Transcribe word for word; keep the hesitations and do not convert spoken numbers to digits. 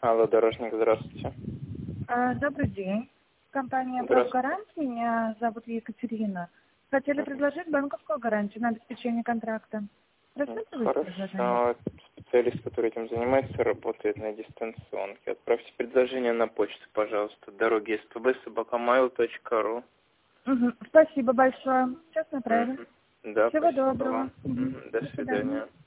Алло, дорожник, здравствуйте. А, Добрый день. Компания Здравствуйте. «Профгарант». Меня зовут Екатерина. Хотели предложить банковскую гарантию на обеспечение контракта. Рассматриваете предложение? Хорошо. Специалист, который этим занимается, работает на дистанционке. Отправьте предложение на почту, пожалуйста. Дороги СПБ собака mail точка ру. Угу. Спасибо большое. Сейчас направлю. Угу. Да, Всего спасибо доброго. вам. Угу. Угу. До До свидания. свидания.